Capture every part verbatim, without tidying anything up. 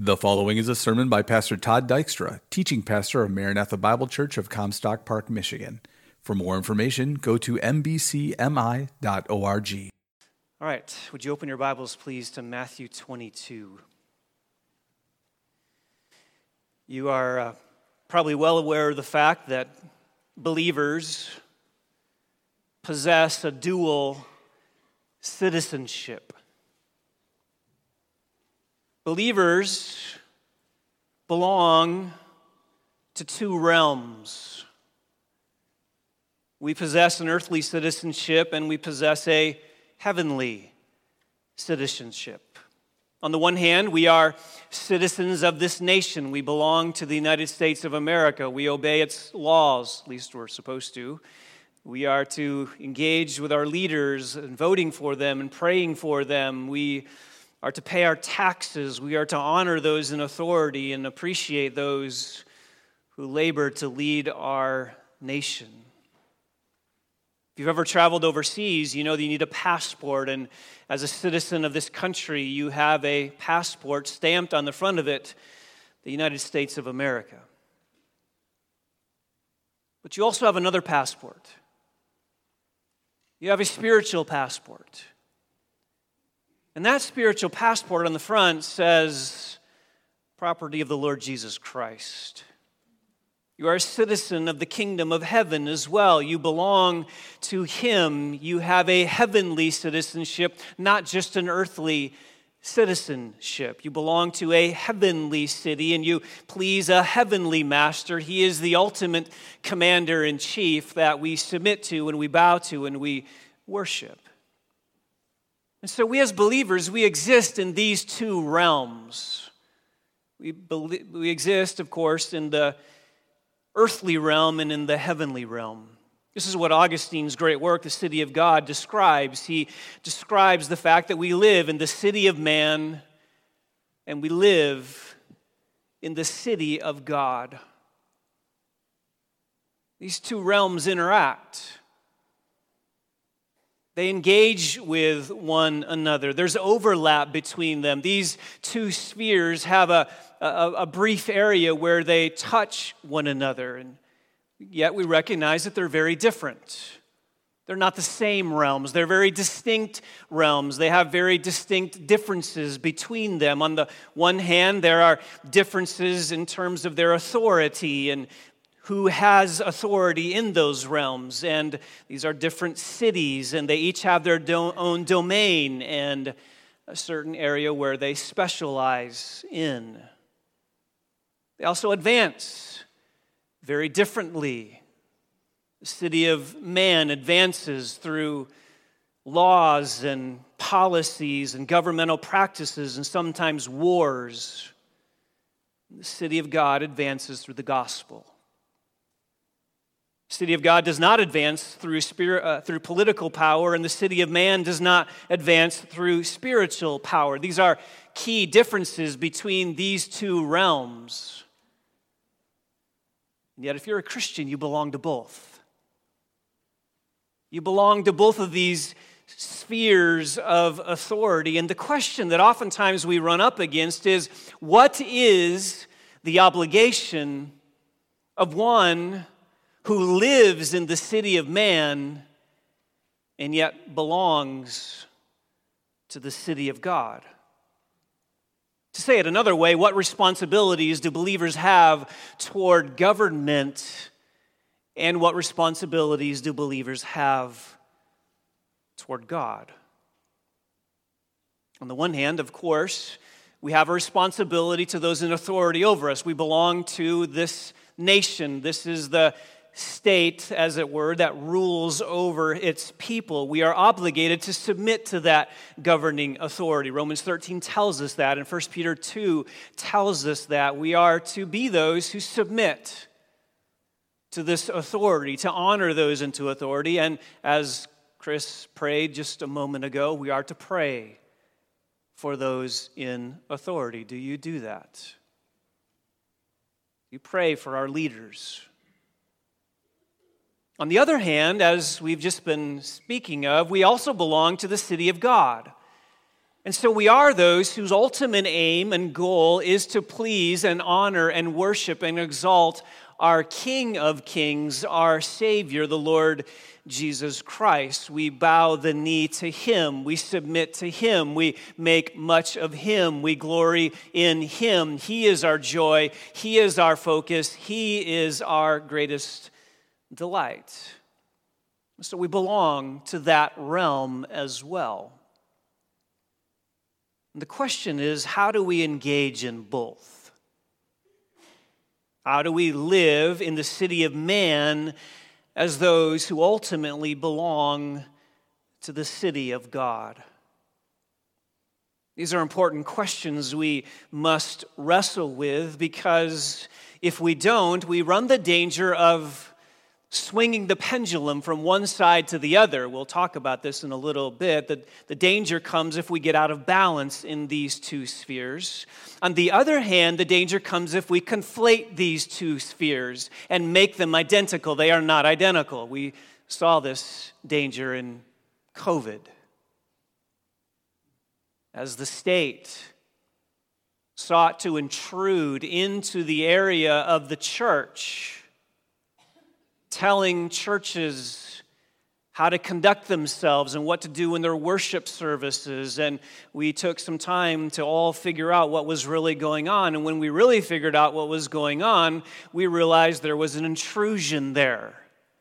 The following is a sermon by Pastor Todd Dykstra, teaching pastor of Maranatha Bible Church of Comstock Park, Michigan. For more information, go to m b c m i dot org. All right, would you open your Bibles, please, to Matthew twenty-two? You are uh, probably well aware of the fact that believers possess a dual citizenship. Believers belong to two realms. We possess an earthly citizenship and we possess a heavenly citizenship. On the one hand, we are citizens of this nation. We belong to the United States of America. We obey its laws, at least we're supposed to. We are to engage with our leaders and voting for them and praying for them. We are to pay our taxes. We are to honor those in authority and appreciate those who labor to lead our nation. If you've ever traveled overseas, you know that you need a passport, and as a citizen of this country, you have a passport stamped on the front of it, the United States of America. But you also have another passport. You have a spiritual passport. And that spiritual passport on the front says, property of the Lord Jesus Christ. You are a citizen of the kingdom of heaven as well. You belong to Him. You have a heavenly citizenship, not just an earthly citizenship. You belong to a heavenly city and you please a heavenly master. He is the ultimate commander-in-chief that we submit to and we bow to and we worship. And so we as believers, we exist in these two realms. We, be- we exist, of course, in the earthly realm and in the heavenly realm. This is what Augustine's great work, The City of God, describes. He describes the fact that we live in the city of man and we live in the city of God. These two realms interact. They engage with one another. There's overlap between them. These two spheres have a, a, a brief area where they touch one another, and yet we recognize that they're very different. They're not the same realms. They're very distinct realms. They have very distinct differences between them. On the one hand, there are differences in terms of their authority and who has authority in those realms. And these are different cities, and they each have their do- own domain and a certain area where they specialize in. They also advance very differently. The city of man advances through laws and policies and governmental practices and sometimes wars. The city of God advances through the gospel. The city of God does not advance through spirit, uh, through political power, and the city of man does not advance through spiritual power. These are key differences between these two realms. And yet, if you're a Christian, you belong to both. You belong to both of these spheres of authority. And the question that oftentimes we run up against is, what is the obligation of one who lives in the city of man and yet belongs to the city of God? To say it another way, what responsibilities do believers have toward government, and what responsibilities do believers have toward God? On the one hand, of course, we have a responsibility to those in authority over us. We belong to this nation. This is the state, as it were, that rules over its people. We are obligated to submit to that governing authority. Romans thirteen tells us that, and First Peter two tells us that. We are to be those who submit to this authority, to honor those into authority, and as Chris prayed just a moment ago, we are to pray for those in authority. Do you do that? You pray for our leaders. On the other hand, as we've just been speaking of, we also belong to the city of God. And so we are those whose ultimate aim and goal is to please and honor and worship and exalt our King of Kings, our Savior, the Lord Jesus Christ. We bow the knee to Him. We submit to Him. We make much of Him. We glory in Him. He is our joy. He is our focus. He is our greatest delight. So we belong to that realm as well. The question is, how do we engage in both? How do we live in the city of man as those who ultimately belong to the city of God? These are important questions we must wrestle with, because if we don't, we run the danger of swinging the pendulum from one side to the other. We'll talk about this in a little bit. The, the danger comes if we get out of balance in these two spheres. On the other hand, the danger comes if we conflate these two spheres and make them identical. They are not identical. We saw this danger in COVID. As the state sought to intrude into the area of the church, telling churches how to conduct themselves and what to do in their worship services. And we took some time to all figure out what was really going on. And when we really figured out what was going on, we realized there was an intrusion there.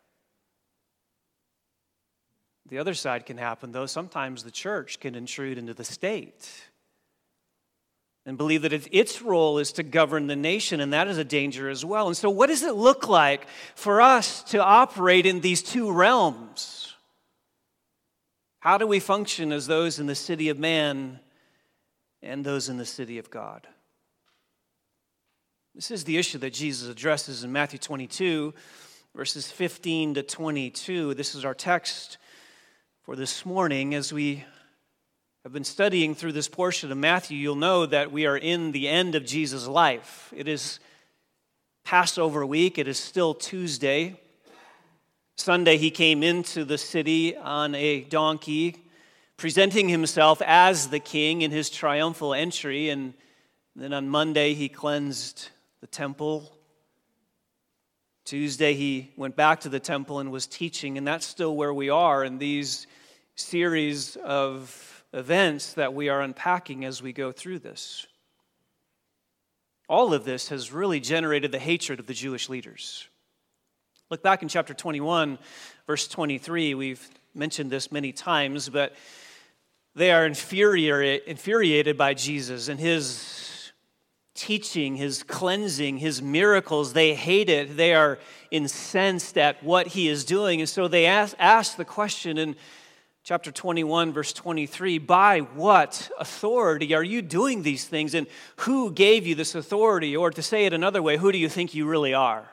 The other side can happen, though. Sometimes the church can intrude into the state and believe that its role is to govern the nation, and that is a danger as well. And so what does it look like for us to operate in these two realms? How do we function as those in the city of man and those in the city of God? This is the issue that Jesus addresses in Matthew twenty-two, verses fifteen to twenty-two. This is our text for this morning. As we have been studying through this portion of Matthew, you'll know that we are in the end of Jesus' life. It is Passover week. It is still Tuesday. Sunday, he came into the city on a donkey, presenting himself as the king in his triumphal entry. And then on Monday, he cleansed the temple. Tuesday, he went back to the temple and was teaching. And that's still where we are in these series of events that we are unpacking as we go through this. All of this has really generated the hatred of the Jewish leaders. Look back in chapter twenty-one, verse twenty-three. We've mentioned this many times, but they are infuriated by Jesus and his teaching, his cleansing, his miracles. They hate it. They are incensed at what he is doing. And so they ask, ask the question in chapter twenty-one, verse twenty-three, by what authority are you doing these things? And who gave you this authority? Or to say it another way, who do you think you really are?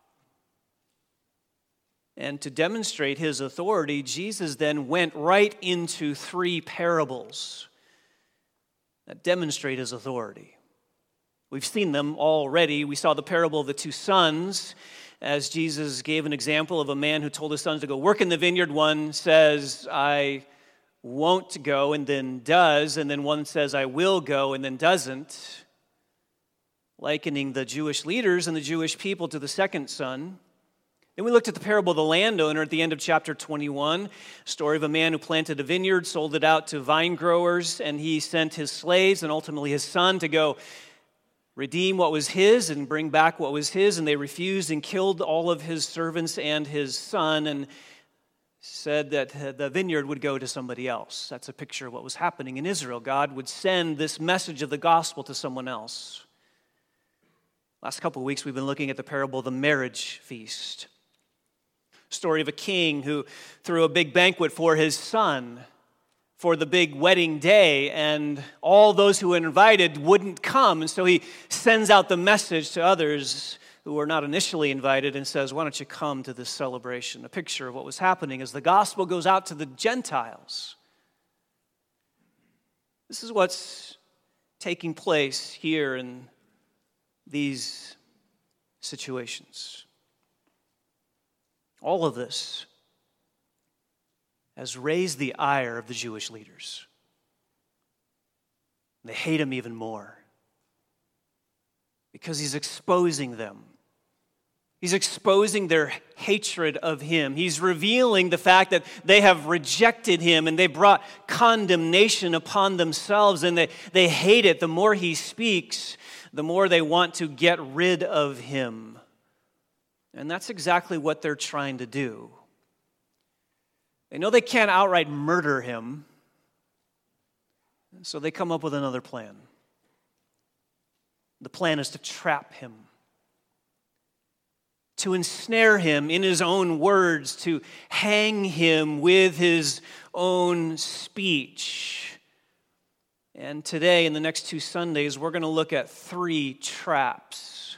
And to demonstrate his authority, Jesus then went right into three parables that demonstrate his authority. We've seen them already. We saw the parable of the two sons, as Jesus gave an example of a man who told his sons to go work in the vineyard. One says, I won't go, and then does, and then one says, I will go, and then doesn't, likening the Jewish leaders and the Jewish people to the second son. Then we looked at the parable of the landowner at the end of chapter twenty-one, story of a man who planted a vineyard, sold it out to vine growers, and he sent his slaves and ultimately his son to go redeem what was his and bring back what was his, and they refused and killed all of his servants and his son and said that the vineyard would go to somebody else. That's a picture of what was happening in Israel. God would send this message of the gospel to someone else. Last couple of weeks we've been looking at the parable of the marriage feast. Story of a king who threw a big banquet for his son for the big wedding day, and all those who were invited wouldn't come. And so he sends out the message to others who were not initially invited and says, why don't you come to this celebration? A picture of what was happening as the gospel goes out to the Gentiles. This is what's taking place here in these situations. All of this has raised the ire of the Jewish leaders. They hate him even more because he's exposing them. He's exposing their hatred of him. He's revealing the fact that they have rejected him and they brought condemnation upon themselves, and they, they hate it. The more he speaks, the more they want to get rid of him. And that's exactly what they're trying to do. They know they can't outright murder him, so they come up with another plan. The plan is to trap him, to ensnare him in his own words, to hang him with his own speech. And today, in the next two Sundays, we're going to look at three traps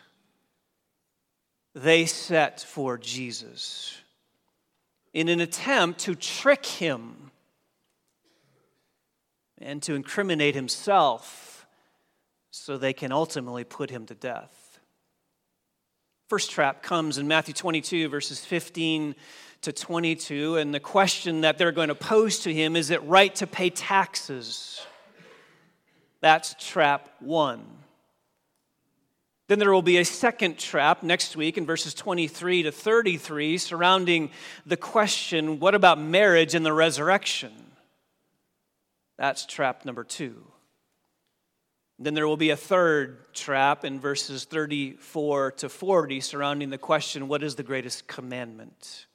they set for Jesus in an attempt to trick him and to incriminate himself so they can ultimately put him to death. First trap comes in Matthew twenty-two, verses fifteen to twenty-two, and the question that they're going to pose to him, is it right to pay taxes? That's trap one. Then there will be a second trap next week in verses twenty-three to thirty-three surrounding the question, what about marriage and the resurrection? That's trap number two. Then there will be a third trap in verses thirty-four to forty surrounding the question, what is the greatest commandment?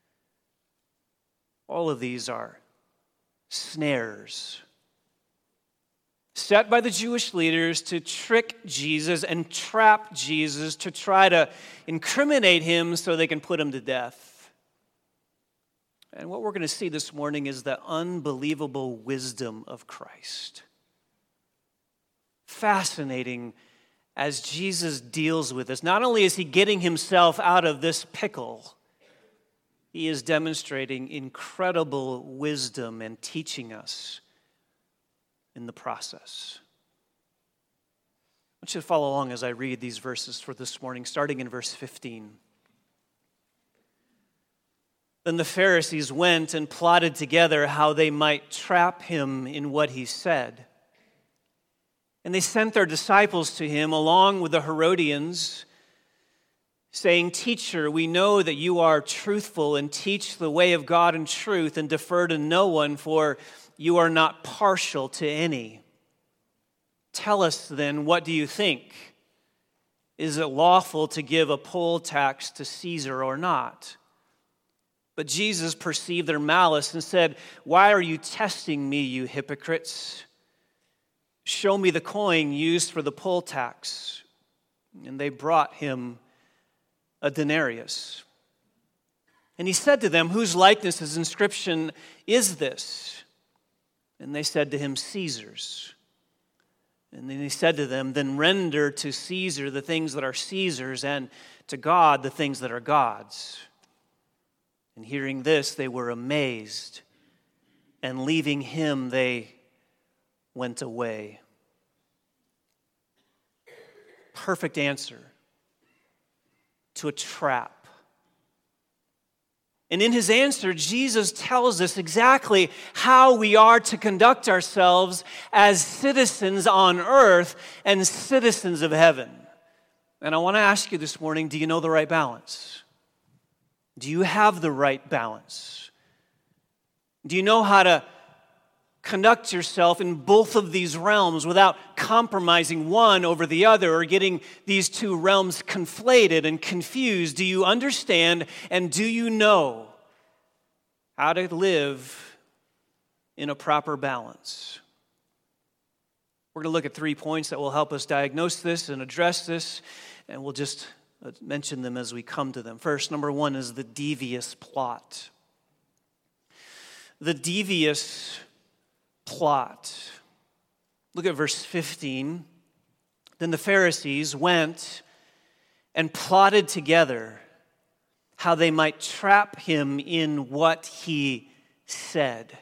All of these are snares set by the Jewish leaders to trick Jesus and trap Jesus, to try to incriminate him so they can put him to death. And what we're going to see this morning is the unbelievable wisdom of Christ. Fascinating as Jesus deals with this. Not only is he getting himself out of this pickle, he is demonstrating incredible wisdom and teaching us in the process. I want you to follow along as I read these verses for this morning, starting in verse fifteen. Then the Pharisees went and plotted together how they might trap him in what he said. And they sent their disciples to him along with the Herodians, saying, Teacher, we know that you are truthful and teach the way of God in truth and defer to no one, for you are not partial to any. Tell us then, what do you think? Is it lawful to give a poll tax to Caesar or not? But Jesus perceived their malice and said, Why are you testing me, you hypocrites? Show me the coin used for the poll tax. And they brought him a denarius. And he said to them, Whose likeness is inscription is this? And they said to him, Caesar's. And then he said to them, Then render to Caesar the things that are Caesar's, and to God the things that are God's. And hearing this, they were amazed, and leaving him, they went away. Perfect answer to a trap. And in his answer, Jesus tells us exactly how we are to conduct ourselves as citizens on earth and citizens of heaven. And I want to ask you this morning, do you know the right balance? Do you have the right balance? Do you know how to conduct yourself in both of these realms without compromising one over the other or getting these two realms conflated and confused? Do you understand and do you know how to live in a proper balance? We're going to look at three points that will help us diagnose this and address this, and we'll just mention them as we come to them. First, number one is the devious plot. The devious plot. Look at verse fifteen. Then the Pharisees went and plotted together how they might trap him in what he said.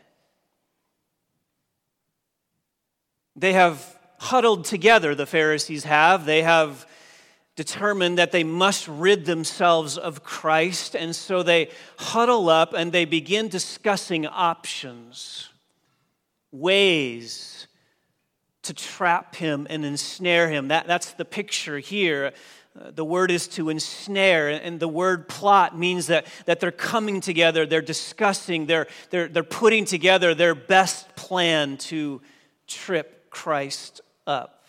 They have huddled together, the Pharisees have. They have determined that they must rid themselves of Christ, and so they huddle up and they begin discussing options, ways to trap him and ensnare him. That, that's the picture here. Uh, the word is to ensnare, and the word plot means that, that they're coming together, they're discussing, they're, they're, they're putting together their best plan to trip Christ up.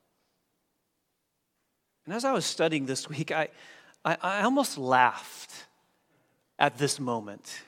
And as I was studying this week, I, I, I almost laughed at this moment.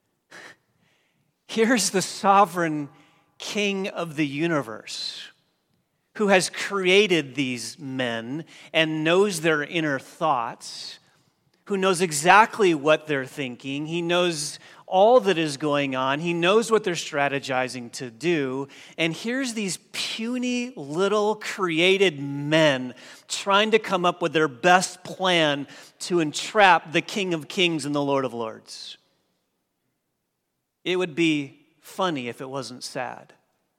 Here's the sovereign King of the universe, who has created these men and knows their inner thoughts, who knows exactly what they're thinking. He knows all that is going on. He knows what they're strategizing to do. And here's these puny little created men trying to come up with their best plan to entrap the King of Kings and the Lord of Lords. It would be funny if it wasn't sad.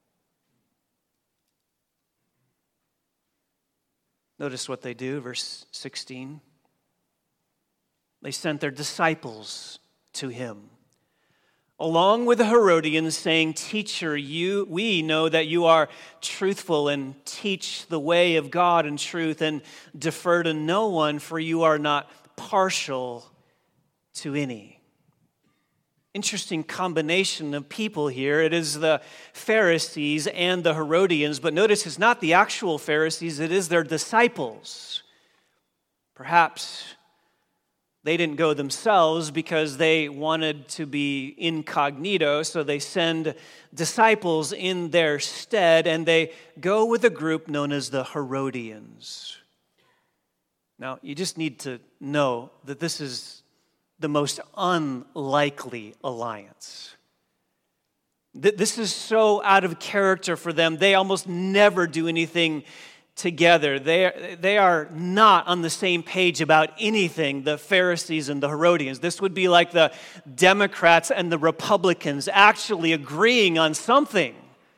Notice what they do, verse sixteen. They sent their disciples to him, along with the Herodians, saying, "Teacher, you, we know that you are truthful and teach the way of God in truth and defer to no one, for you are not partial to any." Interesting combination of people here. It is the Pharisees and the Herodians, but notice it's not the actual Pharisees, it is their disciples. Perhaps they didn't go themselves because they wanted to be incognito, so they send disciples in their stead, and they go with a group known as the Herodians. Now, you just need to know that this is the most unlikely alliance. This is so out of character for them. They almost never do anything together. They are, they are not on the same page about anything, the Pharisees and the Herodians. This would be like the Democrats and the Republicans actually agreeing on something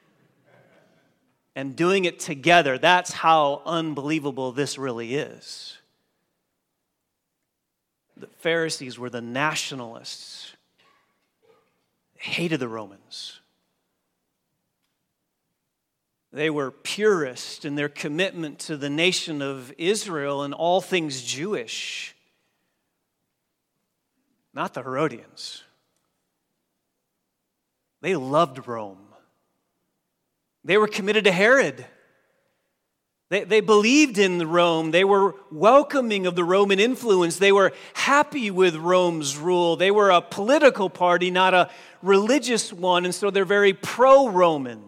and doing it together. That's how unbelievable this really is. The Pharisees were the nationalists. They hated the Romans. They were purist in their commitment to the nation of Israel and all things Jewish. Not the Herodians. They loved Rome. They were committed to Herod. They, they believed in Rome. They were welcoming of the Roman influence. They were happy with Rome's rule. They were a political party, not a religious one, and so they're very pro-Roman.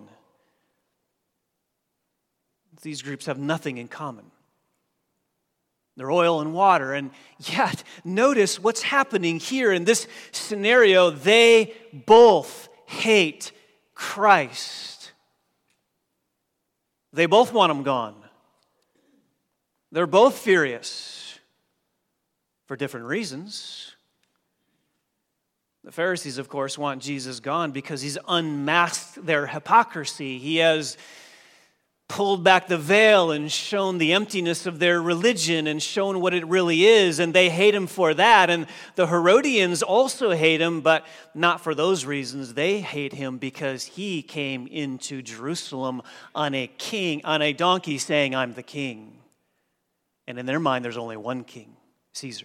These groups have nothing in common. They're oil and water, and yet notice what's happening here in this scenario. They both hate Christ. They both want him gone. They're both furious for different reasons. The Pharisees, of course, want Jesus gone because he's unmasked their hypocrisy. He has pulled back the veil and shown the emptiness of their religion and shown what it really is, and they hate him for that. And the Herodians also hate him, but not for those reasons. They hate him because he came into Jerusalem on a king, on a donkey, saying, "I'm the king." And in their mind, there's only one king, Caesar.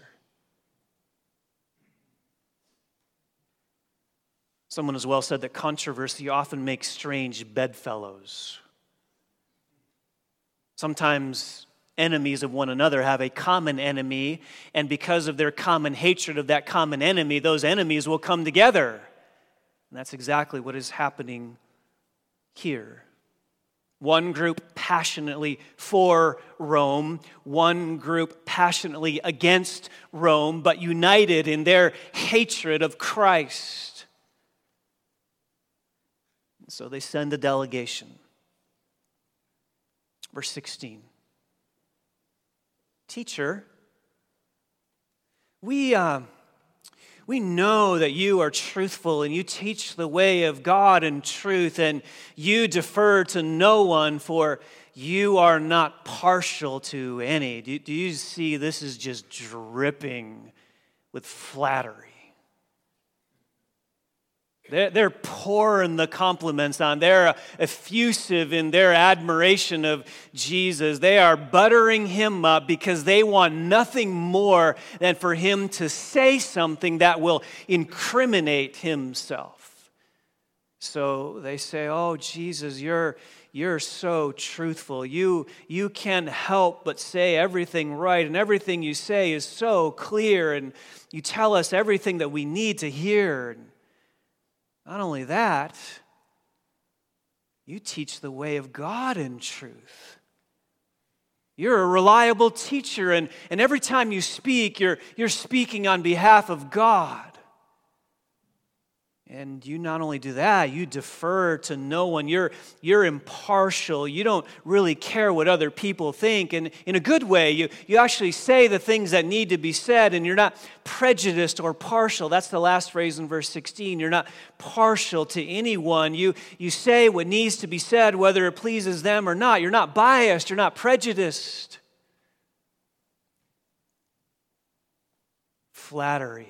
Someone has well said that controversy often makes strange bedfellows. Sometimes enemies of one another have a common enemy, and because of their common hatred of that common enemy, those enemies will come together. And that's exactly what is happening here. One group passionately for Rome, one group passionately against Rome, but united in their hatred of Christ. And so they send a delegation. Verse sixteen. "Teacher, we uh, we know that you are truthful and you teach the way of God in truth, and you defer to no one, for you are not partial to any." Do, do you see this is just dripping with flattery? They're, they're pouring the compliments on. They're effusive in their admiration of Jesus. They are buttering him up because they want nothing more than for him to say something that will incriminate himself. So they say, oh, Jesus, you're, you're so truthful. You, you can't help but say everything right, and everything you say is so clear, and you tell us everything that we need to hear. Not only that, you teach the way of God in truth. You're a reliable teacher, and, and every time you speak, you're, you're speaking on behalf of God. And you not only do that, you defer to no one. You're, you're impartial. You don't really care what other people think. And in a good way, you, you actually say the things that need to be said, and you're not prejudiced or partial. That's the last phrase in verse sixteen. You're not partial to anyone. You, you say what needs to be said, whether it pleases them or not. You're not biased. You're not prejudiced. Flattery.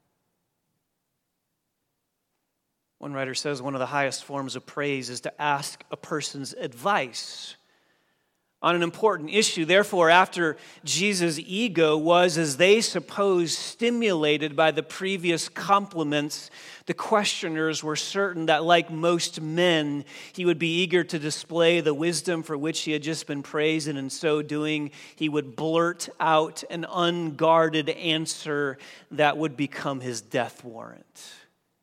One writer says one of the highest forms of praise is to ask a person's advice on an important issue. Therefore, after Jesus' ego was, as they suppose, stimulated by the previous compliments, the questioners were certain that, like most men, he would be eager to display the wisdom for which he had just been praised, and in so doing, he would blurt out an unguarded answer that would become his death warrant.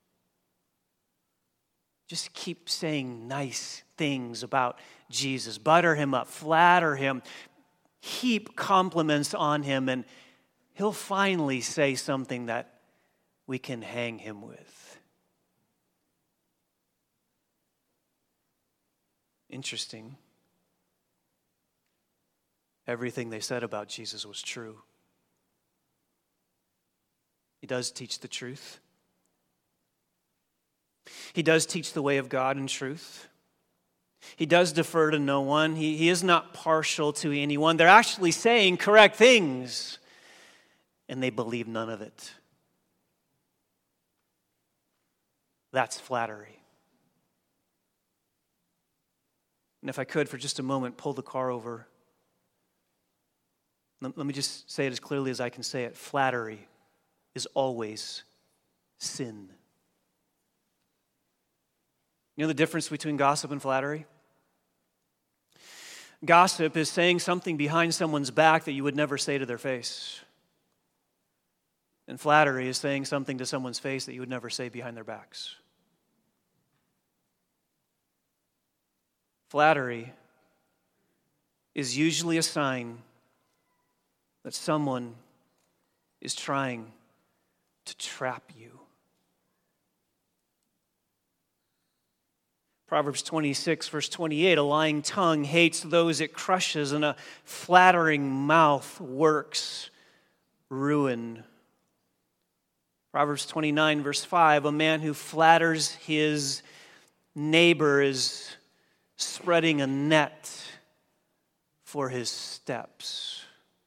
Just keep saying nice things about Jesus. Butter him up, flatter him, heap compliments on him, and he'll finally say something that we can hang him with. Interesting. Everything they said about Jesus was true. He does teach the truth. He does teach the way of God in truth. He does defer to no one. He, he is not partial to anyone. They're actually saying correct things, and they believe none of it. That's flattery. And if I could, for just a moment, pull the car over. Let, let me just say it as clearly as I can say it. Flattery is always sin. You know the difference between gossip and flattery? Gossip is saying something behind someone's back that you would never say to their face. And flattery is saying something to someone's face that you would never say behind their backs. Flattery is usually a sign that someone is trying to trap you. Proverbs twenty-six, verse twenty-eight, a lying tongue hates those it crushes, and a flattering mouth works ruin. Proverbs twenty-nine, verse five, a man who flatters his neighbor is spreading a net for his steps.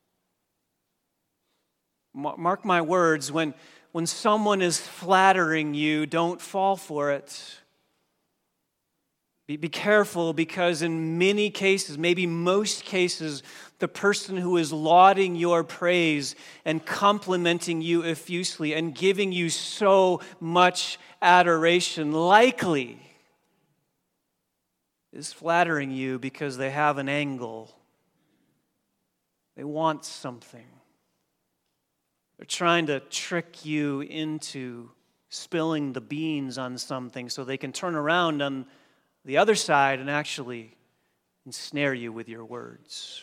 Mark my words, when, when someone is flattering you, don't fall for it. Be, be careful, because in many cases, maybe most cases, the person who is lauding your praise and complimenting you effusively and giving you so much adoration likely is flattering you because they have an angle. They want something. They're trying to trick you into spilling the beans on something so they can turn around on the other side and actually ensnare you with your words.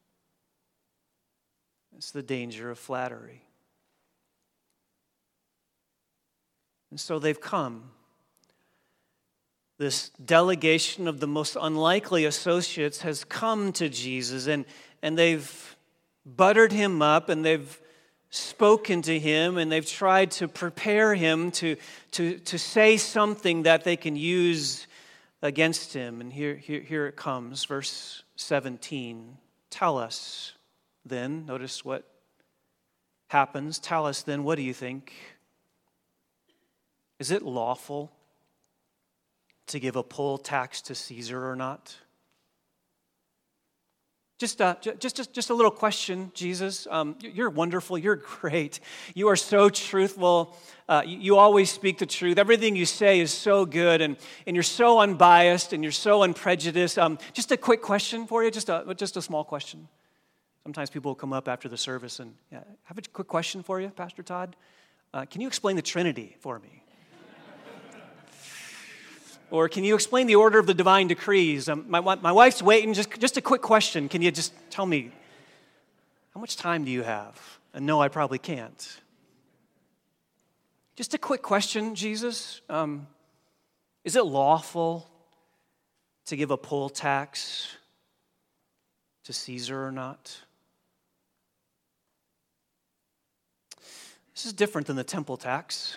It's the danger of flattery. And so they've come. This delegation of the most unlikely associates has come to Jesus, and, and they've buttered him up, and they've spoken to him, and they've tried to prepare him to, to, to say something that they can use against him. And here, here, here it comes, verse seventeen. Tell us then, notice what happens. Tell us then, what do you think? Is it lawful to give a poll tax to Caesar or not? Just, uh, just, just, just a little question, Jesus. Um, you're wonderful. You're great. You are so truthful. Uh, you, you always speak the truth. Everything you say is so good, and, and you're so unbiased, and you're so unprejudiced. Um, just a quick question for you, just a, just a small question. Sometimes people will come up after the service and yeah, I have a quick question for you, Pastor Todd. Uh, can you explain the Trinity for me? Or can you explain the order of the divine decrees? Um, my, my wife's waiting. Just, just a quick question. Can you just tell me, how much time do you have? And no, I probably can't. Just a quick question, Jesus. Um, is it lawful to give a poll tax to Caesar or not? This is different than the temple tax.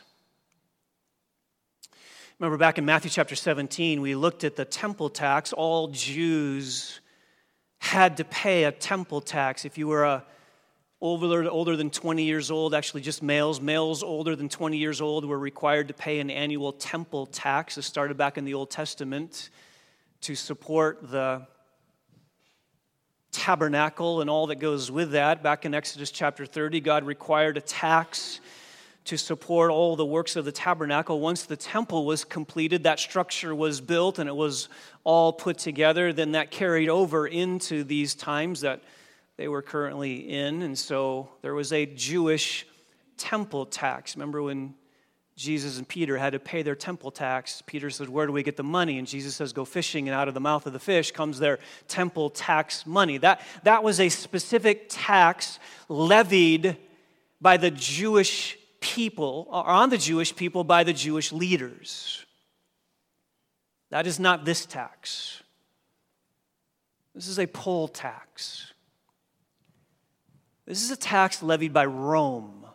Remember back in Matthew chapter seventeen, we looked at the temple tax. All Jews had to pay a temple tax. If you were a older, older than twenty years old, actually just males, males older than twenty years old were required to pay an annual temple tax. It started back in the Old Testament to support the tabernacle and all that goes with that. Back in Exodus chapter thirty, God required a tax to support all the works of the tabernacle. Once the temple was completed, that structure was built and it was all put together, then that carried over into these times that they were currently in. And so there was a Jewish temple tax. Remember when Jesus and Peter had to pay their temple tax? Peter said, where do we get the money? And Jesus says, go fishing, and out of the mouth of the fish comes their temple tax money. That, that was a specific tax levied by the Jewish people, or on the Jewish people by the Jewish leaders. That is not this tax. This is a poll tax. This is a tax levied by Rome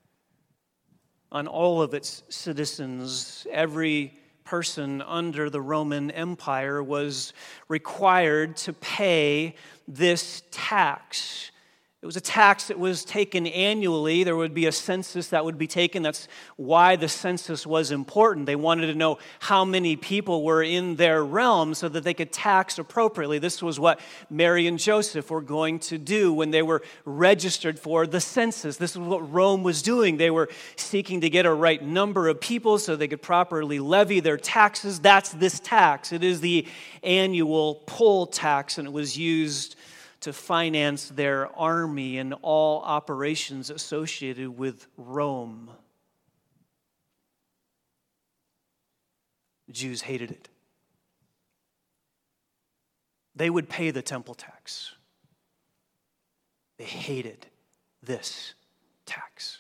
on all of its citizens. Every person under the Roman Empire was required to pay this tax. It was a tax that was taken annually. There would be a census that would be taken. That's why the census was important. They wanted to know how many people were in their realm so that they could tax appropriately. This was what Mary and Joseph were going to do when they were registered for the census. This is what Rome was doing. They were seeking to get a right number of people so they could properly levy their taxes. That's this tax. It is the annual poll tax, and it was used to finance their army and all operations associated with Rome. The Jews hated it. They would pay the temple tax. They hated this tax.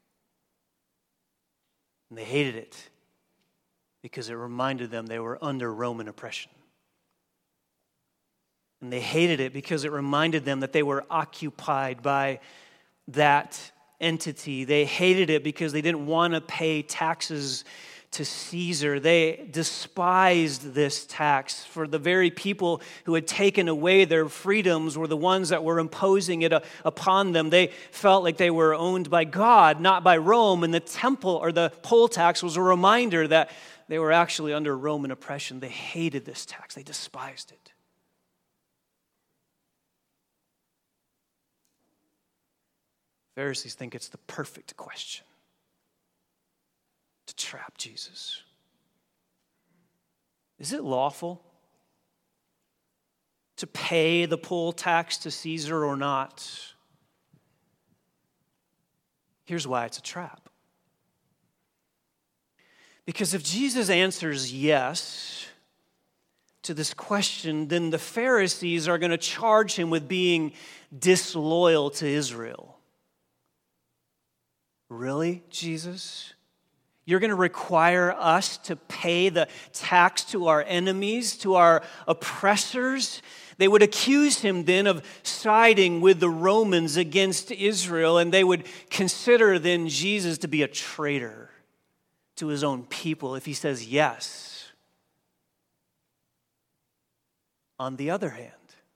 And they hated it because it reminded them they were under Roman oppression. And they hated it because it reminded them that they were occupied by that entity. They hated it because they didn't want to pay taxes to Caesar. They despised this tax. For the very people who had taken away their freedoms were the ones that were imposing it upon them. They felt like they were owned by God, not by Rome. And the temple or the poll tax was a reminder that they were actually under Roman oppression. They hated this tax. They despised it. Pharisees think it's the perfect question to trap Jesus. Is it lawful to pay the poll tax to Caesar or not? Here's why it's a trap. Because if Jesus answers yes to this question, then the Pharisees are going to charge him with being disloyal to Israel. Really, Jesus? You're going to require us to pay the tax to our enemies, to our oppressors? They would accuse him then of siding with the Romans against Israel, and they would consider then Jesus to be a traitor to his own people if he says yes. On the other hand,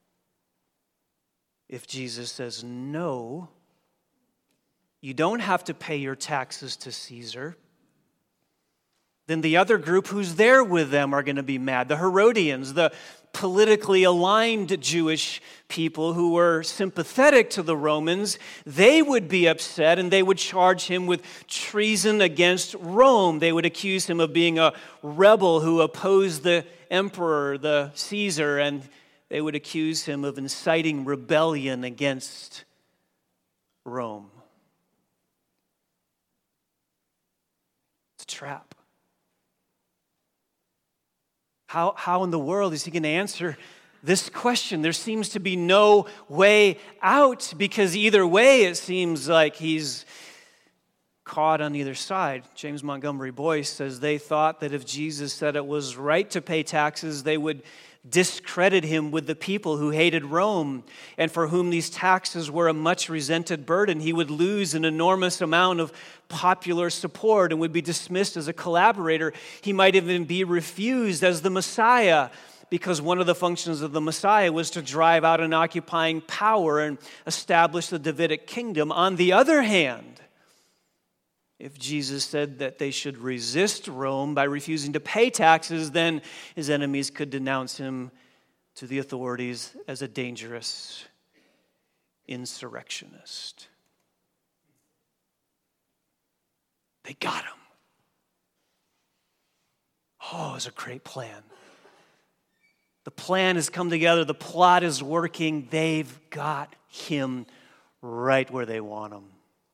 if Jesus says no, you don't have to pay your taxes to Caesar. then the other group who's there with them are going to be mad. The Herodians, the politically aligned Jewish people who were sympathetic to the Romans, they would be upset and they would charge him with treason against Rome. They would accuse him of being a rebel who opposed the emperor, the Caesar, and they would accuse him of inciting rebellion against Rome. It's a trap. How, how in the world is he going to answer this question? There seems to be no way out, because either way it seems like he's caught on either side. James Montgomery Boyce says they thought that if Jesus said it was right to pay taxes, they would discredit him with the people who hated Rome and for whom these taxes were a much resented burden. He would lose an enormous amount of popular support and would be dismissed as a collaborator. He might even be refused as the Messiah, because one of the functions of the Messiah was to drive out an occupying power and establish the Davidic kingdom. On the other hand, if Jesus said that they should resist Rome by refusing to pay taxes, then his enemies could denounce him to the authorities as a dangerous insurrectionist. They got him. Oh, it was a great plan. The plan has come together. The plot is working. They've got him right where they want him.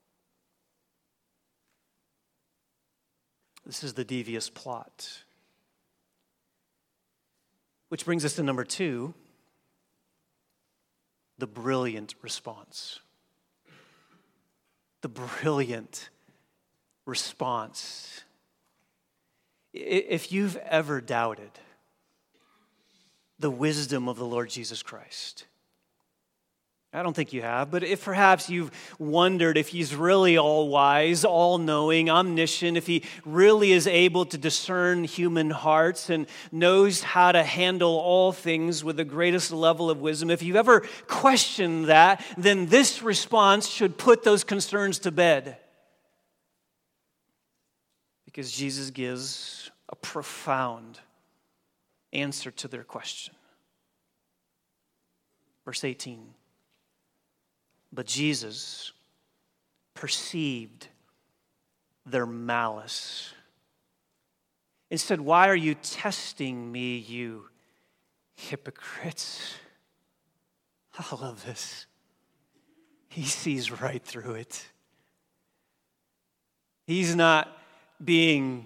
This is the devious plot. Which brings us to number two, the brilliant response. The brilliant response. If you've ever doubted the wisdom of the Lord Jesus Christ, I don't think you have, but if perhaps you've wondered if he's really all-wise, all-knowing, omniscient, if he really is able to discern human hearts and knows how to handle all things with the greatest level of wisdom, if you've ever questioned that, then this response should put those concerns to bed. Because Jesus gives a profound answer to their question. Verse eighteen. But Jesus perceived their malice and said, "Why are you testing me, you hypocrites?" I love this. He sees right through it. He's not being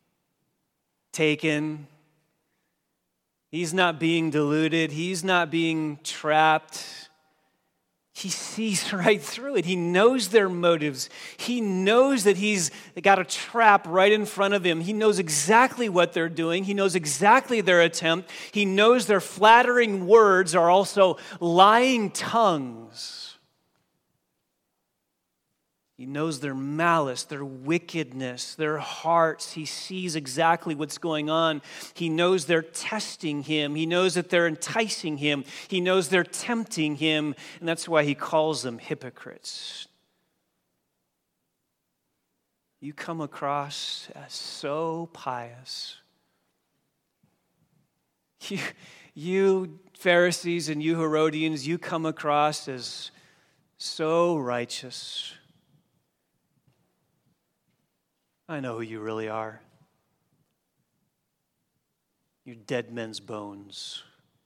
taken. He's not being deluded. He's not being trapped. He sees right through it. He knows their motives. He knows that he's got a trap right in front of him. He knows exactly what they're doing. He knows exactly their attempt. He knows their flattering words are also lying tongues. He knows their malice, their wickedness, their hearts. He sees exactly what's going on. He knows they're testing him. He knows that they're enticing him. He knows they're tempting him. And that's why he calls them hypocrites. You come across as so pious. You, you Pharisees and you Herodians, you come across as so righteous. I know who you really are. You're dead men's bones.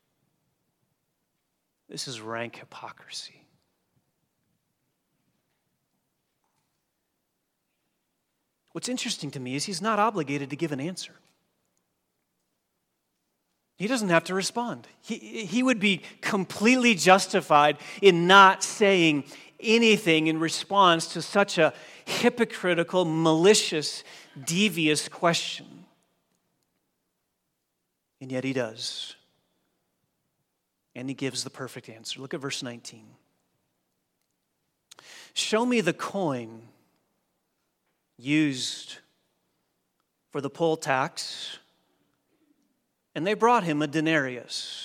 This is rank hypocrisy. What's interesting to me is he's not obligated to give an answer. He doesn't have to respond. He, he would be completely justified in not saying anything in response to such a hypocritical, malicious, devious question. And yet he does. And he gives the perfect answer. Look at verse nineteen. Show me the coin used for the poll tax. And they brought him a denarius.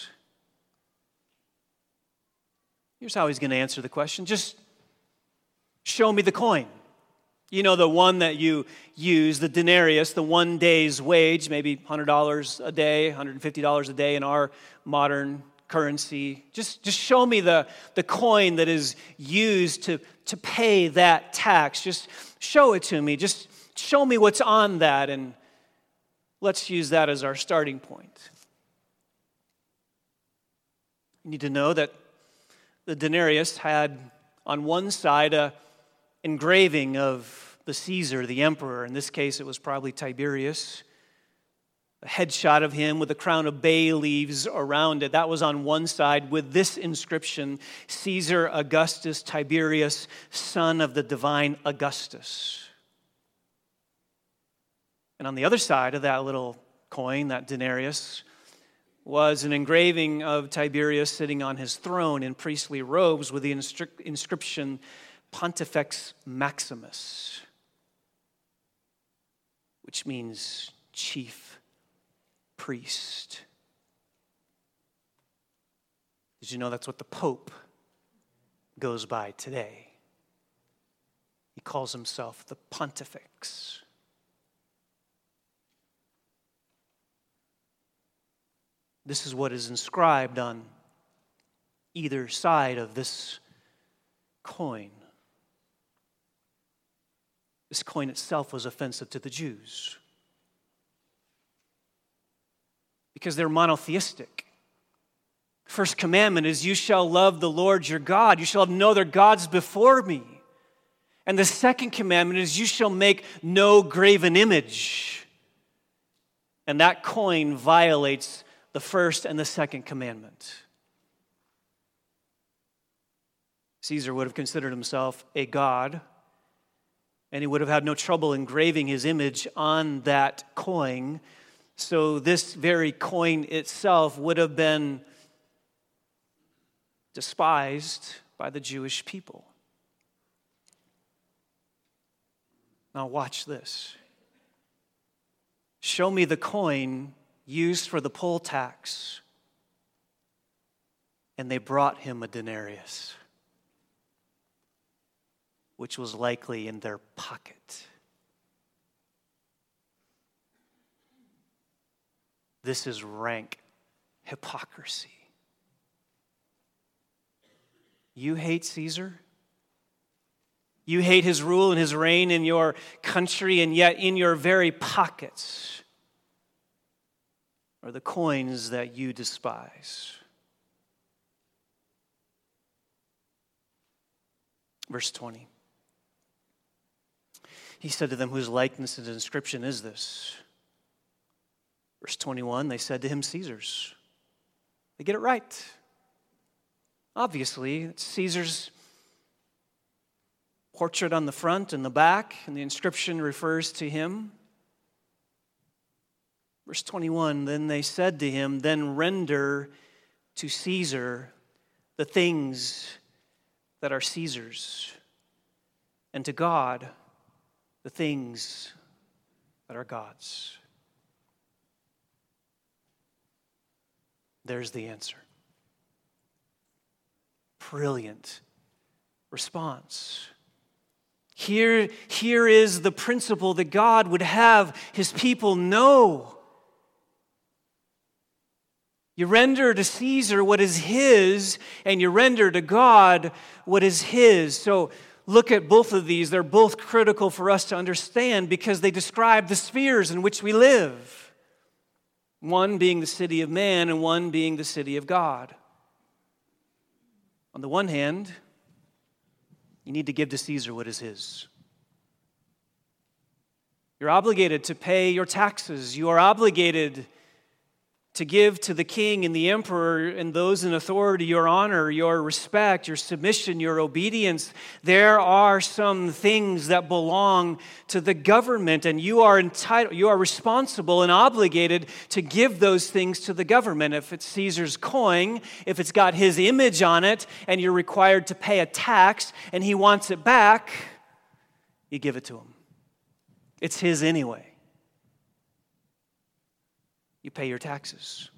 Here's how he's going to answer the question. Just show me the coin. You know, the one that you use, the denarius, the one day's wage, maybe one hundred dollars a day, one hundred fifty dollars a day in our modern currency. Just, just show me the, the coin that is used to, to pay that tax. Just show it to me. Just show me what's on that, and let's use that as our starting point. You need to know that the denarius had on one side a engraving of the Caesar, the emperor. In this case, it was probably Tiberius. A headshot of him with a crown of bay leaves around it. That was on one side with this inscription, Caesar Augustus Tiberius, son of the divine Augustus. And on the other side of that little coin, that denarius, was an engraving of Tiberius sitting on his throne in priestly robes with the inscri- inscription Pontifex Maximus, which means chief priest. Did you know that's what the Pope goes by today? He calls himself the Pontifex. This is what is inscribed on either side of this coin. This coin itself was offensive to the Jews because they're monotheistic. First commandment is, you shall love the Lord your God. You shall have no other gods before me. And the second commandment is, you shall make no graven image. And that coin violates the first and the second commandment. Caesar would have considered himself a god, and he would have had no trouble engraving his image on that coin. So this very coin itself would have been despised by the Jewish people. Now watch this. Show me the coin used for the poll tax. And they brought him a denarius, which was likely in their pocket. This is rank hypocrisy. You hate Caesar? You hate his rule and his reign in your country, and yet in your very pockets are the coins that you despise. Verse twenty. He said to them, whose likeness and inscription is this? Verse twenty-one, they said to him, Caesar's. They get it right. Obviously, it's Caesar's portrait on the front and the back, and the inscription refers to him. Verse twenty-one, then they said to him, then render to Caesar the things that are Caesar's, and to God the things that are God's. There's the answer. Brilliant response. Here, here is the principle that God would have his people know. You render to Caesar what is his, and you render to God what is his. So look at both of these. They're both critical for us to understand because they describe the spheres in which we live. One being the city of man and one being the city of God. On the one hand, you need to give to Caesar what is his. You're obligated to pay your taxes. You are obligated to give to the king and the emperor and those in authority your honor, your respect, your submission, your obedience. There are some things that belong to the government, and you are entitled, you are responsible and obligated to give those things to the government. If it's Caesar's coin, if it's got his image on it, and you're required to pay a tax, and he wants it back, you give it to him. It's his anyway. You pay your taxes.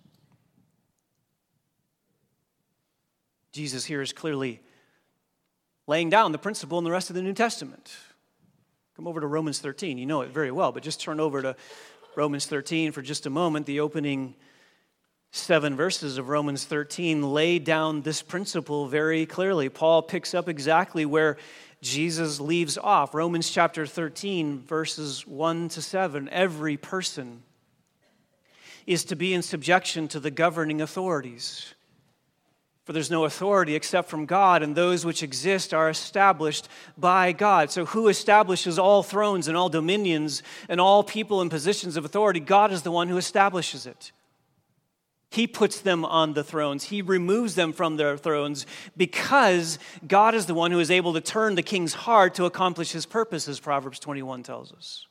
Jesus here is clearly laying down the principle in the rest of the New Testament. Come over to Romans thirteen. You know it very well, but just turn over to Romans thirteen for just a moment. The opening seven verses of Romans thirteen lay down this principle very clearly. Paul picks up exactly where Jesus leaves off. Romans chapter thirteen, verses one to seven. Every person is to be in subjection to the governing authorities. For there's no authority except from God, and those which exist are established by God. So who establishes all thrones and all dominions and all people in positions of authority? God is the one who establishes it. He puts them on the thrones. He removes them from their thrones because God is the one who is able to turn the king's heart to accomplish his purposes, Proverbs twenty-one tells us.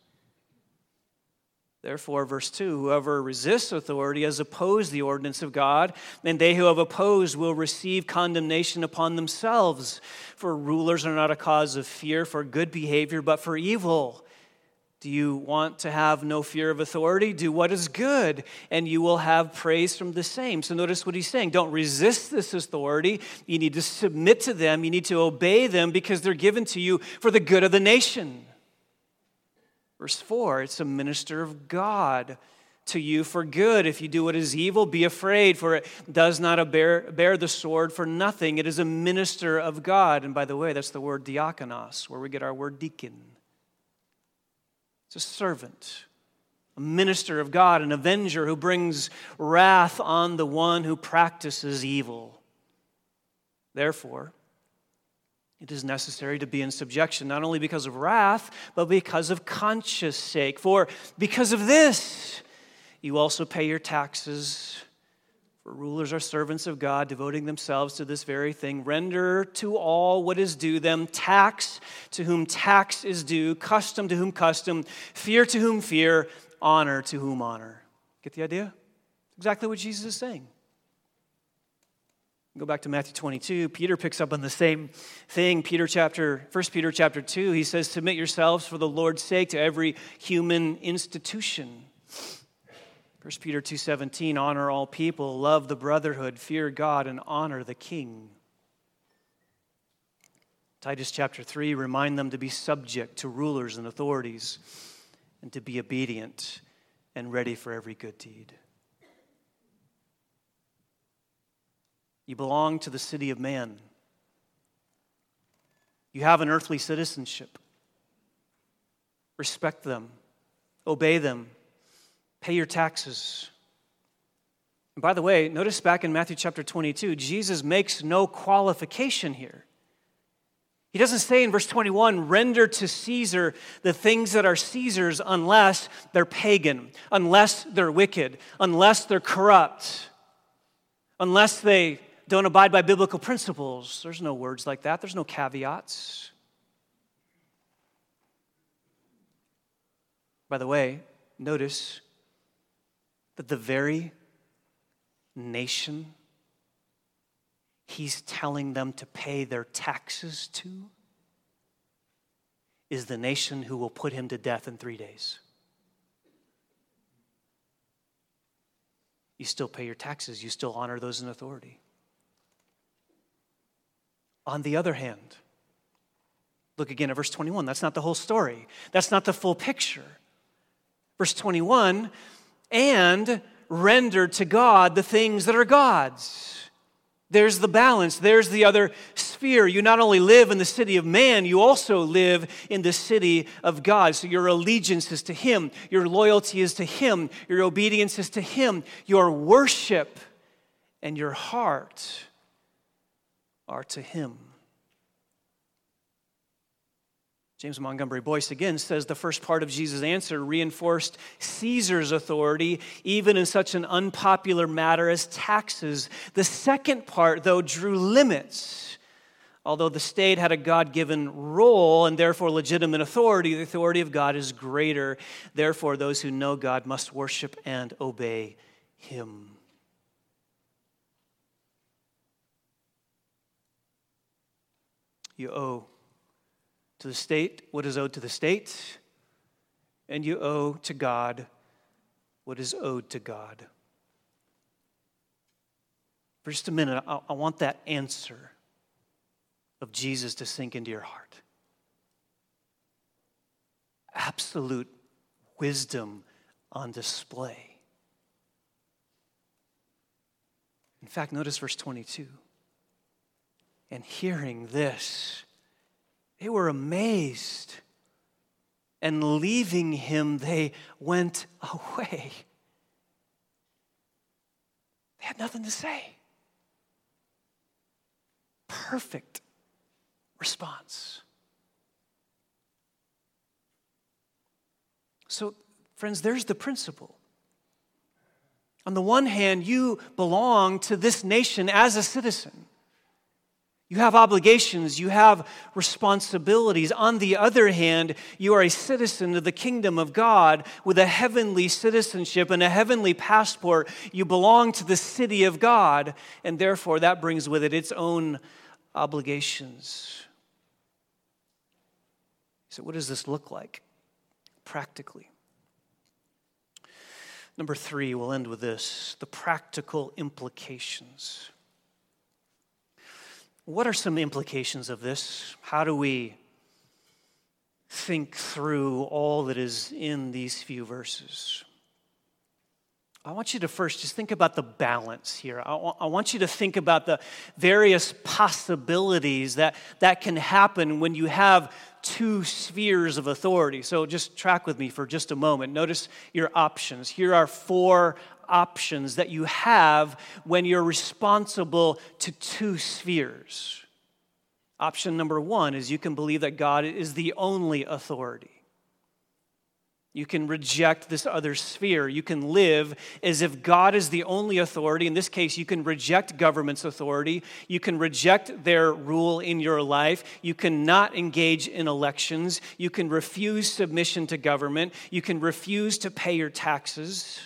Therefore, verse two, whoever resists authority has opposed the ordinance of God, and they who have opposed will receive condemnation upon themselves. For rulers are not a cause of fear for good behavior, but for evil. Do you want to have no fear of authority? Do what is good, and you will have praise from the same. So notice what he's saying. Don't resist this authority. You need to submit to them. You need to obey them because they're given to you for the good of the nation. Verse four, it's a minister of God to you for good. If you do what is evil, be afraid, for it does not bear, bear the sword for nothing. It is a minister of God. And by the way, that's the word diakonos, where we get our word deacon. It's a servant, a minister of God, an avenger who brings wrath on the one who practices evil. Therefore, it is necessary to be in subjection, not only because of wrath, but because of conscience sake. For because of this, you also pay your taxes. For rulers are servants of God, devoting themselves to this very thing. Render to all what is due them, tax to whom tax is due, custom to whom custom, fear to whom fear, honor to whom honor. Get the idea? Exactly what Jesus is saying. Go back to Matthew twenty-two. Peter picks up on the same thing. Peter chapter, First Peter chapter two, he says, submit yourselves for the Lord's sake to every human institution. First Peter two seventeen, honor all people, love the brotherhood, fear God, and honor the king. Titus chapter three, remind them to be subject to rulers and authorities and to be obedient and ready for every good deed. You belong to the city of man. You have an earthly citizenship. Respect them. Obey them. Pay your taxes. And by the way, notice back in Matthew chapter twenty-two, Jesus makes no qualification here. He doesn't say in verse twenty-one, render to Caesar the things that are Caesar's unless they're pagan, unless they're wicked, unless they're corrupt, unless they don't abide by biblical principles. There's no words like that. There's no caveats. By the way, notice that the very nation he's telling them to pay their taxes to is the nation who will put him to death in three days. You still pay your taxes. You still honor those in authority. On the other hand, look again at verse twenty-one. That's not the whole story. That's not the full picture. Verse twenty-one, and render to God the things that are God's. There's the balance. There's the other sphere. You not only live in the city of man, you also live in the city of God. So your allegiance is to Him. Your loyalty is to Him. Your obedience is to Him. Your worship and your heart are to Him. James Montgomery Boyce again says the first part of Jesus' answer reinforced Caesar's authority, even in such an unpopular matter as taxes. The second part, though, drew limits. Although the state had a God-given role and therefore legitimate authority, the authority of God is greater. Therefore, those who know God must worship and obey Him. You owe to the state what is owed to the state, and you owe to God what is owed to God. For just a minute, I, I want that answer of Jesus to sink into your heart. absolute wisdom on display. In fact, notice verse twenty-two. And hearing this, they were amazed, and leaving him, they went away. They had nothing to say. Perfect response. So, friends, there's the principle. On the one hand, you belong to this nation as a citizen. You have obligations, you have responsibilities. On the other hand, you are a citizen of the kingdom of God with a heavenly citizenship and a heavenly passport. You belong to the city of God, and therefore that brings with it its own obligations. So what does this look like practically? Number three, we'll end with this, the practical implications. What are some implications of this? How do we think through all that is in these few verses? I want you to first just think about the balance here. I want you to think about the various possibilities that, that can happen when you have two spheres of authority. So just track with me for just a moment. Notice your options. Here are four options that you have when you're responsible to two spheres. Option number one is you can believe that God is the only authority. You can reject this other sphere. You can live as if God is the only authority. In this case, you can reject government's authority. You can reject their rule in your life. You cannot engage in elections. You can refuse submission to government. You can refuse to pay your taxes.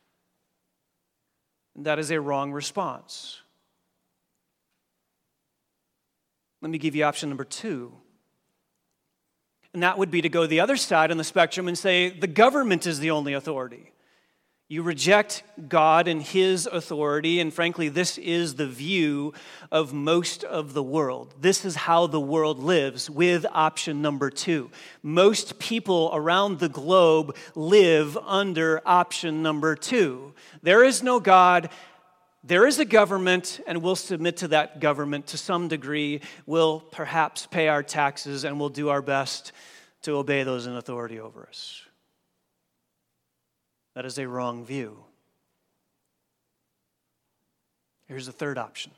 That is a wrong response. Let me give you option number two. And that would be to go the other side on the spectrum and say the government is the only authority. You reject God and His authority, and frankly, this is the view of most of the world. This is how the world lives with option number two. Most people around the globe live under option number two. There is no God. There is a government, and we'll submit to that government to some degree. We'll perhaps pay our taxes, and we'll do our best to obey those in authority over us. That is a wrong view. Here's the third option.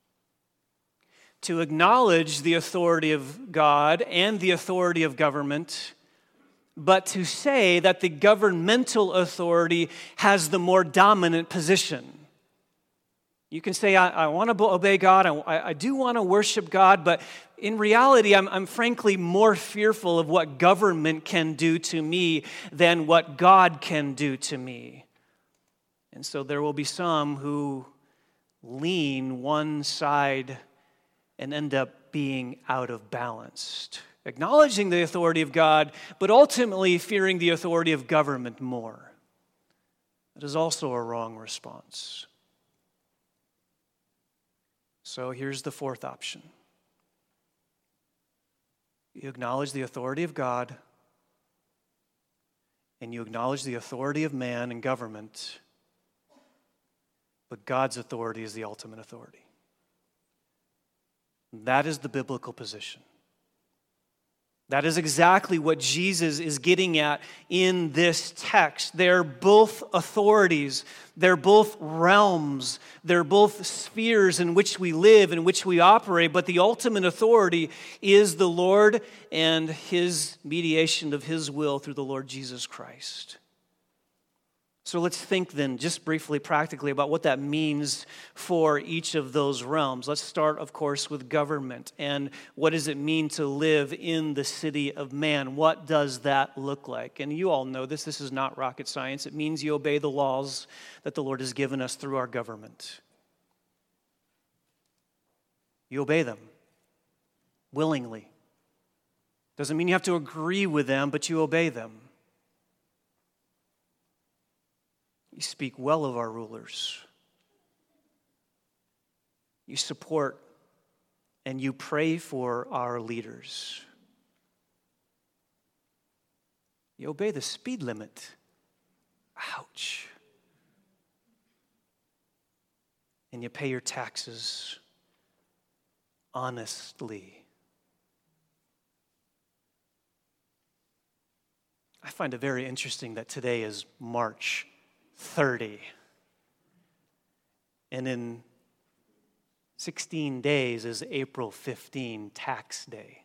To acknowledge the authority of God and the authority of government, but to say that the governmental authority has the more dominant position. You can say, I, I want to obey God, I, I do want to worship God, but in reality, I'm, I'm frankly more fearful of what government can do to me than what God can do to me. And so there will be some who lean one side and end up being out of balance, acknowledging the authority of God, but ultimately fearing the authority of government more. That is also a wrong response. So here's the fourth option. You acknowledge the authority of God, and you acknowledge the authority of man and government, but God's authority is the ultimate authority. That is the biblical position. That is exactly what Jesus is getting at in this text. They're both authorities. They're both realms. They're both spheres in which we live, in which we operate. But the ultimate authority is the Lord and His mediation of His will through the Lord Jesus Christ. So let's think then just briefly, practically, about what that means for each of those realms. Let's start, of course, with government. And what does it mean to live in the city of man? What does that look like? And you all know this. This is not rocket science. It means you obey the laws that the Lord has given us through our government. You obey them willingly. Doesn't mean you have to agree with them, but you obey them. You speak well of our rulers. You support and you pray for our leaders. You obey the speed limit. Ouch. And you pay your taxes honestly. I find it very interesting that today is March thirtieth. And in sixteen days is April fifteenth, tax day.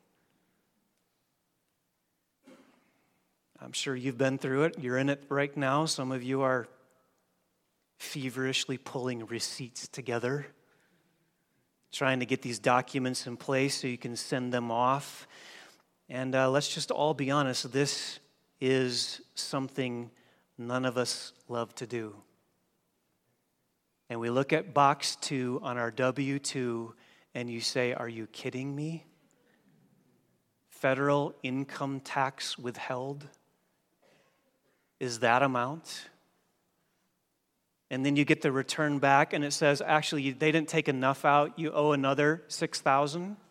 I'm sure you've been through it. You're in it right now. Some of you are feverishly pulling receipts together, trying to get these documents in place so you can send them off. And uh, let's just all be honest, this is something none of us love to do. And we look at box two on our W two and you say, are you kidding me? Federal income tax withheld? Is that amount? And then you get the return back and it says, actually, they didn't take enough out. You owe another six thousand dollars.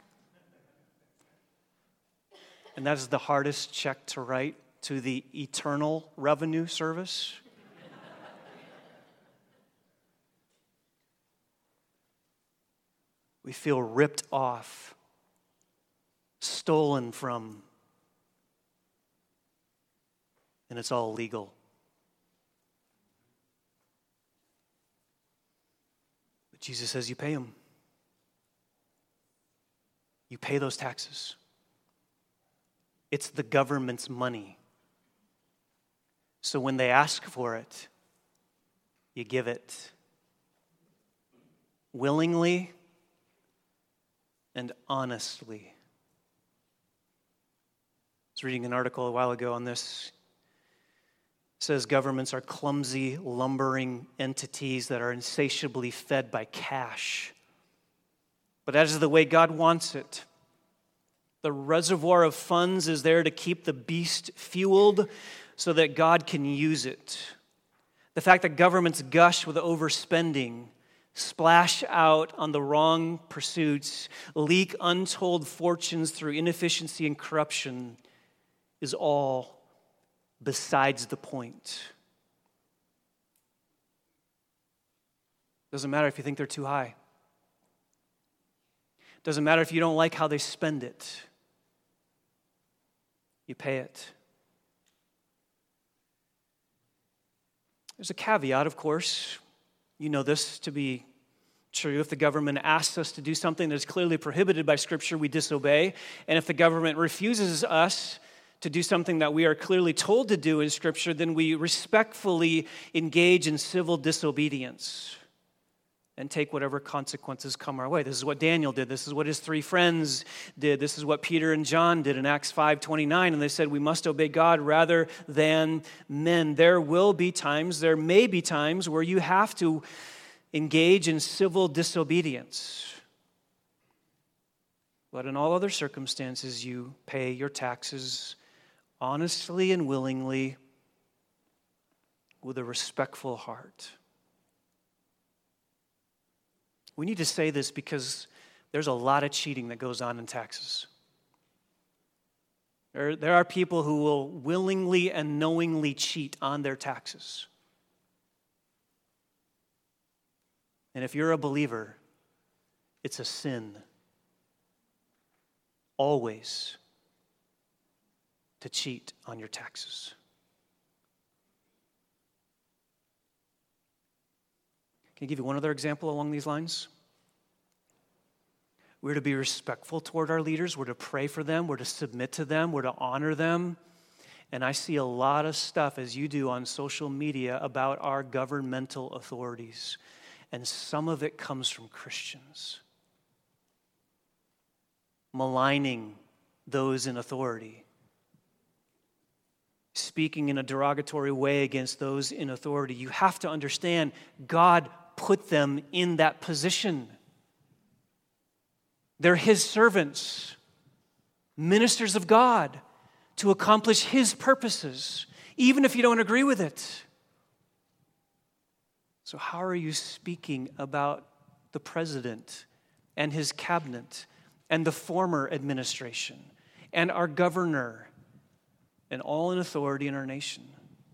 And that is the hardest check to write to the Eternal Revenue Service. We feel ripped off, stolen from, and it's all legal. But Jesus says you pay them. You pay those taxes. It's the government's money. So when they ask for it, you give it willingly and honestly. I was reading an article a while ago on this. It says governments are clumsy, lumbering entities that are insatiably fed by cash. But that is the way God wants it. The reservoir of funds is there to keep the beast fueled so that God can use it. The fact that governments gush with overspending, splash out on the wrong pursuits, leak untold fortunes through inefficiency and corruption is all besides the point. Doesn't matter if you think they're too high. Doesn't matter if you don't like how they spend it. You pay it. There's a caveat, of course. You know this to be true. If the government asks us to do something that is clearly prohibited by Scripture, we disobey. And if the government refuses us to do something that we are clearly told to do in Scripture, then we respectfully engage in civil disobedience and take whatever consequences come our way. This is what Daniel did. This is what his three friends did. This is what Peter and John did in Acts five twenty-nine. And they said, we must obey God rather than men. There will be times, there may be times where you have to engage in civil disobedience. But in all other circumstances, you pay your taxes honestly and willingly with a respectful heart. We need to say this because there's a lot of cheating that goes on in taxes. There, there are people who will willingly and knowingly cheat on their taxes. And if you're a believer, it's a sin. Always to cheat on your taxes. Can I give you one other example along these lines? We're to be respectful toward our leaders. We're to pray for them. We're to submit to them. We're to honor them. And I see a lot of stuff, as you do on social media, about our governmental authorities. And some of it comes from Christians. Maligning those in authority. Speaking in a derogatory way against those in authority. You have to understand, God put them in that position. They're His servants, ministers of God, to accomplish His purposes, even if you don't agree with it. So how are you speaking about the president and his cabinet and the former administration and our governor and all in authority in our nation.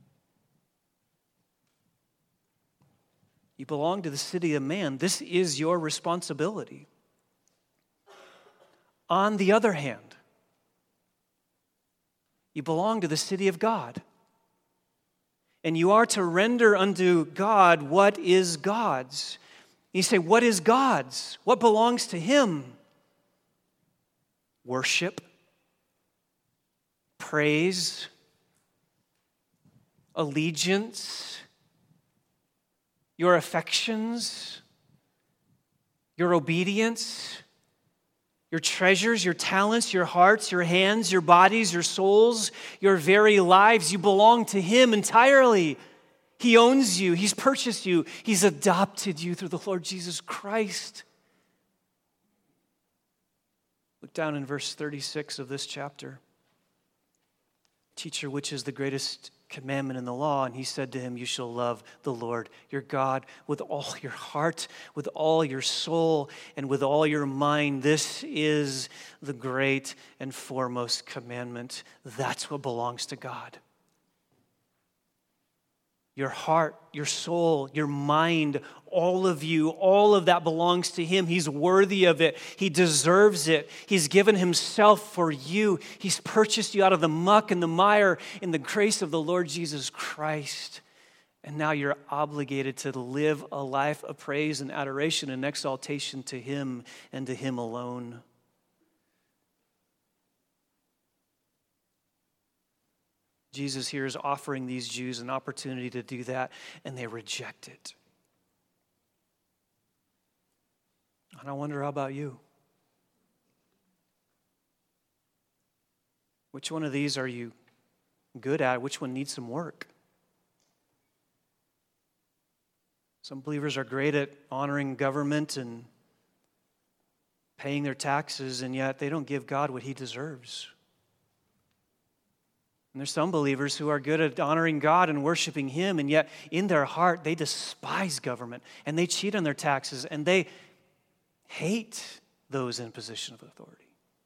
You belong to the city of man. This is your responsibility. On the other hand, you belong to the city of God. And you are to render unto God what is God's. You say, what is God's? What belongs to Him? Worship, praise, allegiance, your affections, your obedience, your treasures, your talents, your hearts, your hands, your bodies, your souls, your very lives. You belong to Him entirely. He owns you. He's purchased you. He's adopted you through the Lord Jesus Christ. Look down in verse thirty-six of this chapter. Teacher, which is the greatest commandment in the law? And he said to him, you shall love the Lord your God with all your heart, with all your soul, and with all your mind. This is the great and foremost commandment. That's what belongs to God. Your heart, your soul, your mind, all of you, all of that belongs to Him. He's worthy of it. He deserves it. He's given Himself for you. He's purchased you out of the muck and the mire in the grace of the Lord Jesus Christ. And now you're obligated to live a life of praise and adoration and exaltation to Him and to Him alone. Jesus here is offering these Jews an opportunity to do that, and they reject it. And I wonder, how about you? Which one of these are you good at? Which one needs some work? Some believers are great at honoring government and paying their taxes, and yet they don't give God what He deserves. And there's some believers who are good at honoring God and worshiping Him, and yet in their heart they despise government, and they cheat on their taxes, and they hate those in position of authority.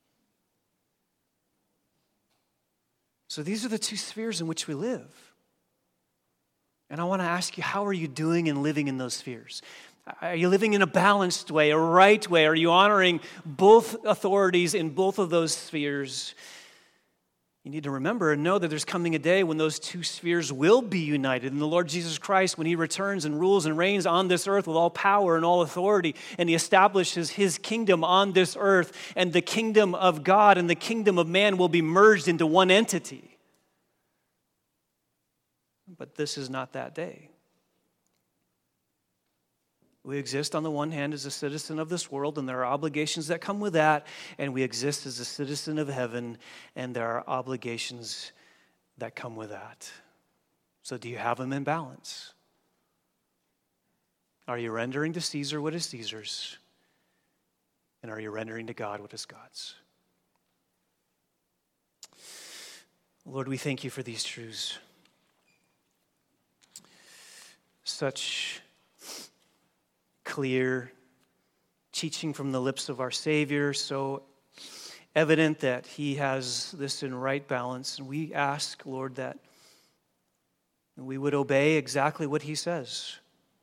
So these are the two spheres in which we live. And I want to ask you, how are you doing in living in those spheres? Are you living in a balanced way, a right way? Are you honoring both authorities in both of those spheres? You need to remember and know that there's coming a day when those two spheres will be united. And the Lord Jesus Christ, when He returns and rules and reigns on this earth with all power and all authority, and He establishes His kingdom on this earth, and the kingdom of God and the kingdom of man will be merged into one entity. But this is not that day. We exist on the one hand as a citizen of this world, and there are obligations that come with that, and we exist as a citizen of heaven, and there are obligations that come with that. So do you have them in balance? Are you rendering to Caesar what is Caesar's? And are you rendering to God what is God's? Lord, we thank You for these truths. Such clear teaching from the lips of our Savior, so evident that He has this in right balance. And we ask, Lord, that we would obey exactly what He says.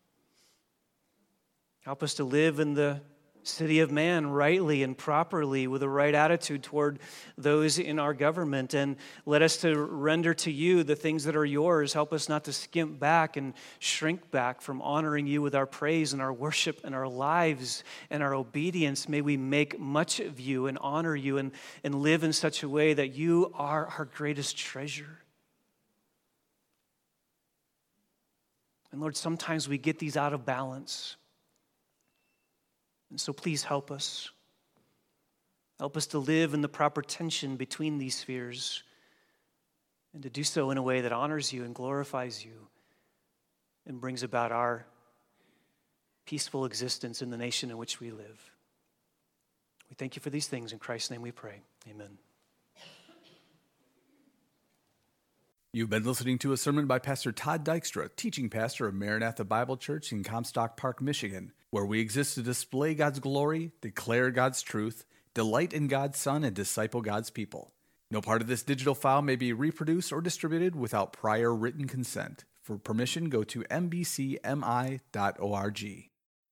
Help us to live in the city of man rightly and properly with a right attitude toward those in our government, and let us to render to You the things that are Yours. Help us not to skimp back and shrink back from honoring You with our praise and our worship and our lives and our obedience. May we make much of You and honor You and, and live in such a way that You are our greatest treasure. And Lord, sometimes we get these out of balance. And so please help us. Help us to live in the proper tension between these spheres, and to do so in a way that honors You and glorifies You and brings about our peaceful existence in the nation in which we live. We thank You for these things. In Christ's name we pray. Amen. You've been listening to a sermon by Pastor Todd Dykstra, teaching pastor of Maranatha Bible Church in Comstock Park, Michigan, where we exist to display God's glory, declare God's truth, delight in God's Son, and disciple God's people. No part of this digital file may be reproduced or distributed without prior written consent. For permission, go to m b c m i dot org.